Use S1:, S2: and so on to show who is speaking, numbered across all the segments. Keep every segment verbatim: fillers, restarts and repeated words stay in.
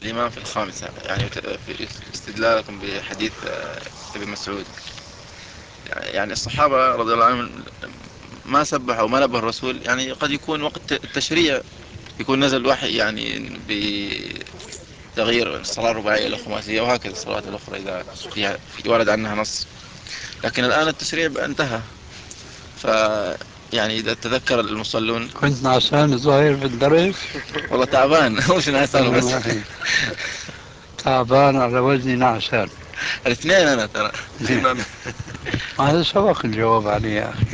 S1: الإمام في الخامسة، يعني في استدلالكم بحديث ابن مسعود. يعني الصحابة رضي الله عنهم ما سبحوا وما نبه الرسول، يعني قد يكون وقت التشريع يكون نزل وحي يعني بتغيير الصلاة الرباعية إلى خماسية، وهكذا الصلوات الأخرى إذا فيها في ورد عنها نص. لكن الآن التشريع انتهى، ف يعني إذا تذكر المصلون.
S2: كنت نعسان ظاهر في الدرس.
S1: والله تعبان مش نعسان بس.
S2: تعبان على وزن نعسان.
S1: الاثنين أنا ترى.
S2: هذا سبق الجواب عليه يا أخي.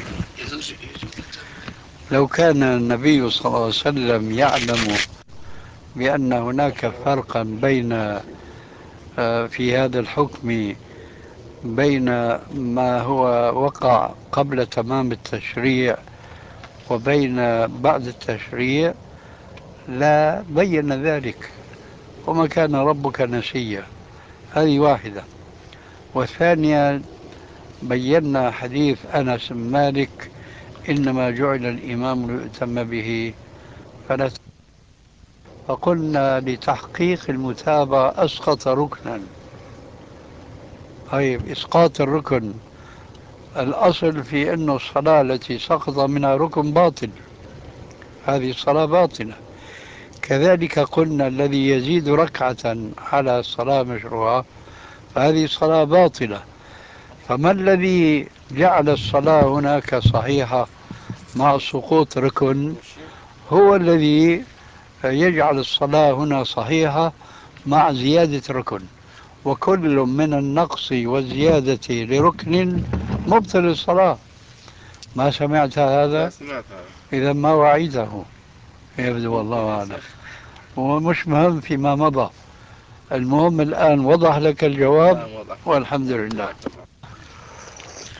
S2: لو كان النبي صلى الله عليه وسلم يعلم بأن هناك فرقا بين آه، في هذا الحكم بين ما هو وقع قبل تمام التشريع وبين بعد التشريع لا بين ذلك، وما كان ربك نسيا. هذه واحدة. والثانية بينا حديث أنس بن مالك إنما جعل الإمام ليؤتم به فلا. فقلنا لتحقيق المتابعة أسقط ركنا. طيب إسقاط الركن الأصل في أن الصلاة التي سقط منها ركن باطل، هذه الصلاة باطلة. كذلك قلنا الذي يزيد ركعة على صلاة مشروعة فهذه صلاة باطلة. فما الذي جعل الصلاة هناك صحيحة مع سقوط ركن هو الذي يجعل الصلاة هنا صحيحة مع زيادة ركن، وكل من النقص والزيادة لركن مبطل الصلاة. ما سمعت هذا؟
S1: لا سمعت هذا.
S2: إذا ما وعيته يبدو والله أعلم، ومش مهم فيما مضى. المهم الآن وضح لك الجواب والحمد لله.